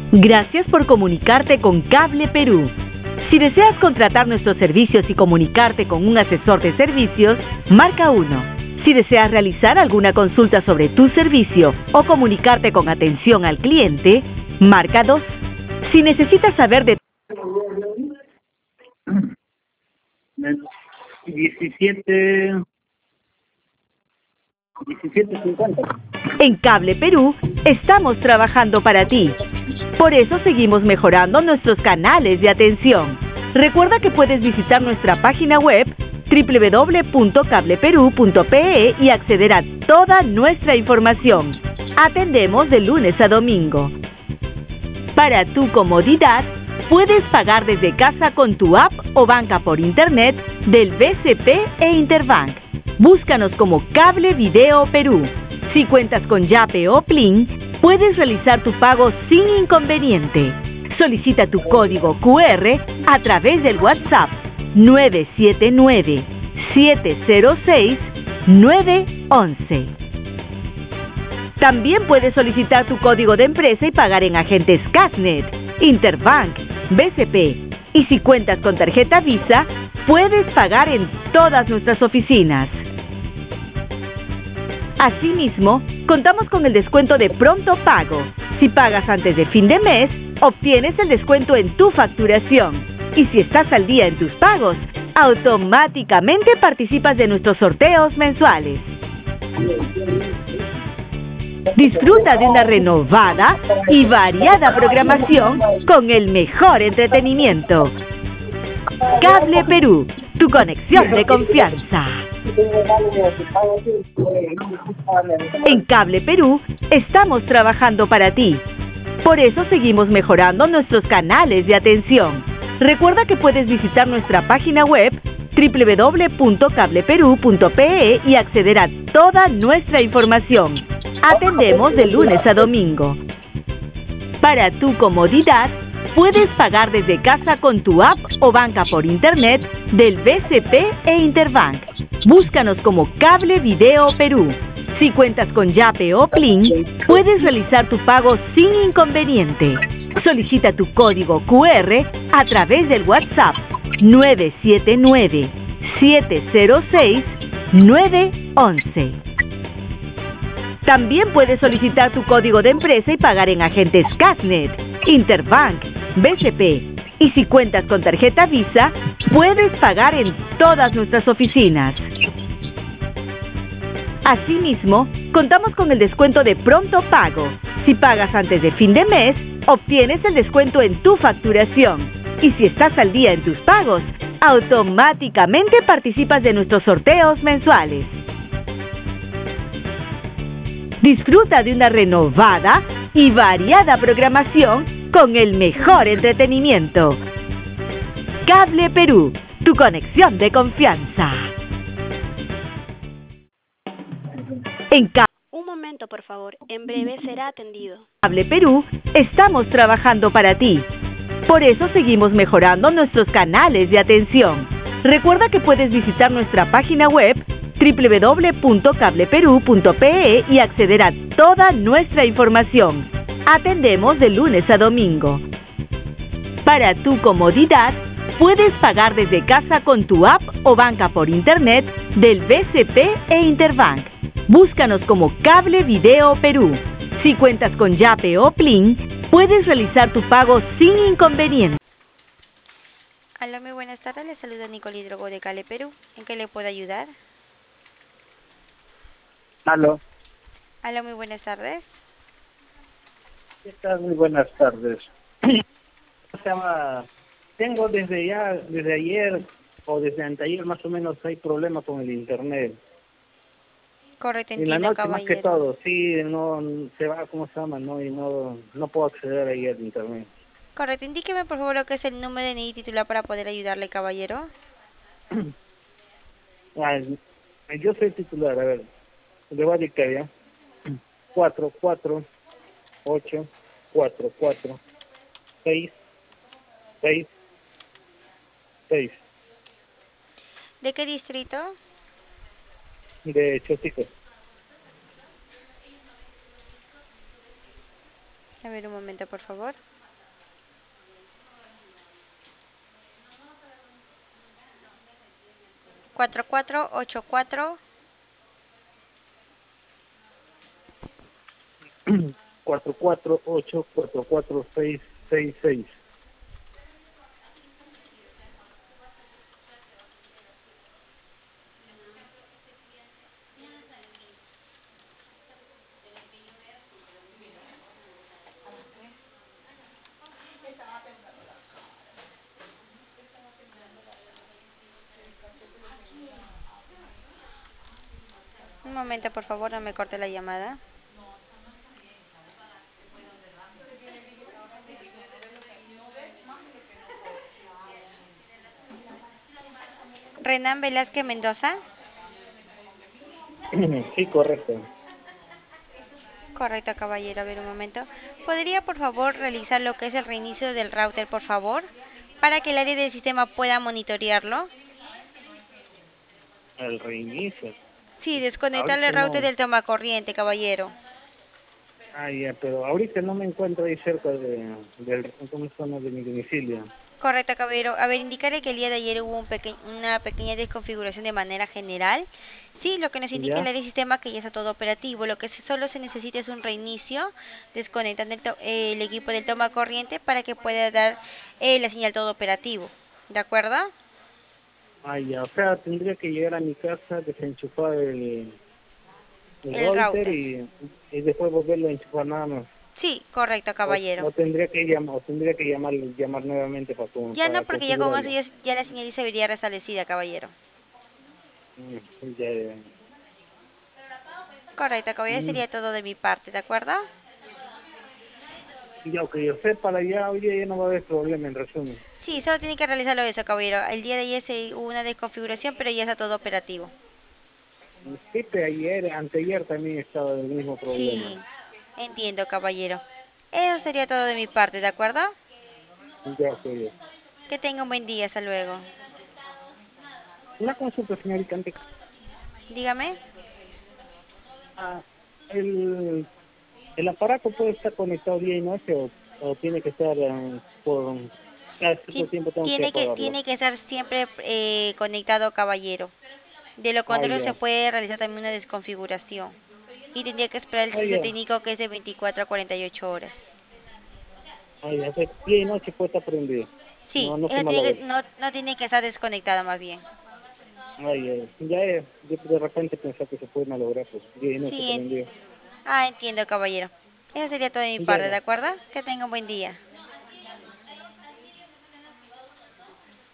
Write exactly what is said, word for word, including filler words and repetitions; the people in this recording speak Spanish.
Gracias por comunicarte con Cable Perú. Si deseas contratar nuestros servicios y comunicarte con un asesor de servicios, marca uno. Si deseas realizar alguna consulta sobre tu servicio o comunicarte con atención al cliente, marca dos. Si necesitas saber de diecisiete, diecisiete cincuenta. En Cable Perú, estamos trabajando para ti. Por eso seguimos mejorando nuestros canales de atención. Recuerda que puedes visitar nuestra página web doble u doble u doble u punto cable perú punto pe e y acceder a toda nuestra información. Atendemos de lunes a domingo. Para tu comodidad, puedes pagar desde casa con tu app o banca por internet del B C P e Interbank. Búscanos como Cable Video Perú. Si cuentas con Yape o Plin, puedes realizar tu pago sin inconveniente. Solicita tu código cu erre a través del WhatsApp nueve siete nueve, siete cero seis, nueve once. También puedes solicitar tu código de empresa y pagar en agentes Casnet, Interbank, B C P. Y si cuentas con tarjeta Visa, puedes pagar en todas nuestras oficinas. Asimismo, contamos con el descuento de pronto pago. Si pagas antes de fin de mes, obtienes el descuento en tu facturación. Y si estás al día en tus pagos, automáticamente participas de nuestros sorteos mensuales. Disfruta de una renovada y variada programación con el mejor entretenimiento. Cable Perú, tu conexión de confianza. En Cable Perú, estamos trabajando para ti. Por eso seguimos mejorando nuestros canales de atención. Recuerda que puedes visitar nuestra página web doble u doble u doble u punto cable perú punto pe e y acceder a toda nuestra información. Atendemos de lunes a domingo. Para tu comodidad, puedes pagar desde casa con tu app o banca por internet del B C P e Interbank. Búscanos como Cable Video Perú. Si cuentas con Yape o Plin, puedes realizar tu pago sin inconveniente. Solicita tu código cu erre a través del WhatsApp nueve siete nueve, siete cero seis, nueve once. También puedes solicitar tu código de empresa y pagar en agentes Casnet, Interbank, B C P. Y si cuentas con tarjeta Visa, puedes pagar en todas nuestras oficinas. Asimismo, contamos con el descuento de pronto pago. Si pagas antes de fin de mes, obtienes el descuento en tu facturación. Y si estás al día en tus pagos, automáticamente participas de nuestros sorteos mensuales. Disfruta de una renovada y variada programación con el mejor entretenimiento. Cable Perú, tu conexión de confianza. En Cable Un momento, por favor. En breve será atendido. Cable Perú, estamos trabajando para ti. Por eso seguimos mejorando nuestros canales de atención. Recuerda que puedes visitar nuestra página web doble u doble u doble u punto cable perú punto pe e y acceder a toda nuestra información. Atendemos de lunes a domingo. Para tu comodidad, puedes pagar desde casa con tu app o banca por internet del B C P e Interbank. Búscanos como Cable Video Perú. Si cuentas con Yape o Plin, puedes realizar tu pago sin inconveniente. Hola, muy buenas tardes. Les saluda Nicole Drogo de Cable Perú. ¿En qué le puedo ayudar? Aló. Hola, muy buenas tardes. ¿Qué tal? Muy buenas tardes. O sea, tengo desde ya, desde ayer o desde anteayer más o menos hay problemas con el internet. Correcto, En la entiendo, noche más que caballero. todo, sí, no se va, ¿cómo se llama? No, y no, no puedo acceder ahí al internet. Correcto, indíqueme por favor lo que es el número de N I titular para poder ayudarle, caballero. Ah, yo soy titular, a ver, le voy a dictar ya. cuatro cuatro ocho cuatro cuatro seis seis seis ¿De qué distrito? de Chosico. A ver, un momento, por favor. cuatro cuatro ocho cuatro. cuatro cuatro ocho cuatro cuatro seis seis seis. Un momento, por favor, no me corte la llamada. Renan Velázquez Mendoza. Sí, correcto. Correcto, caballero. A ver, un momento. ¿Podría, por favor, realizar lo que es el reinicio del router, por favor? Para que el área del sistema pueda monitorearlo. El reinicio. Sí, desconectarle Ahorita el router no. del toma corriente, caballero. Ah, ya, pero ahorita no me encuentro ahí cerca de, del, ¿cómo se llama? De mi domicilio. Correcto, caballero. A ver, indicarle que el día de ayer hubo un peque una pequeña desconfiguración de manera general. Sí, lo que nos indica el ¿Ya? área de sistema que ya está todo operativo. Lo que se- solo se necesita es un reinicio, desconectando el, to- eh, el equipo del toma corriente para que pueda dar eh, la señal todo operativo. ¿De acuerdo? Ah, ya, o sea, tendría que llegar a mi casa, desenchufar el, el El router router. y, y después volverlo a enchufar nada más. Sí, correcto, O, caballero. o tendría que llamar, o tendría que llamar, llamar nuevamente para, con- Ya no, para porque ya con eso configurarlo. ya, ya la señal se vería restablecida, caballero. Mm, ya, ya. Correcto, caballero. Mm, Sería todo de mi parte, ¿de acuerdo? ya, ok, yo sé, para allá hoy día ya no va a haber problema en resumen. Sí, solo tiene que realizarlo eso, caballero. El día de ayer se hubo una desconfiguración, pero ya está todo operativo. Sí, pero ayer, anteayer también estaba el mismo problema. Sí, entiendo, caballero. Eso sería todo de mi parte, ¿de acuerdo? Ya, ok. Que tenga un buen día, hasta luego. Una consulta, señorita, antes. Dígame. Ah, el, el aparato puede estar conectado día y noche o, o tiene que estar eh, por cada cierto Ti- tiempo tengo que Tiene que, apagarlo. tiene que estar siempre eh, conectado, caballero. De lo Ah, contrario, se ya. puede realizar también una desconfiguración. Y tendría que esperar el Ah, servicio ya. técnico, que es de veinticuatro a cuarenta y ocho horas. Ah, ya. O sea, día y noche puede estar prendido. Sí, No, no se eso tiene malogra. que, no, no tiene que estar desconectado más bien. Ah, ya. Ya, eh, yo de repente pensé que se puede malograr, pues día y noche Sí, en- prendido. ah, entiendo, caballero. Eso sería todo de mi Ya, parte, ¿de ya. acuerdo? Que tenga un buen día.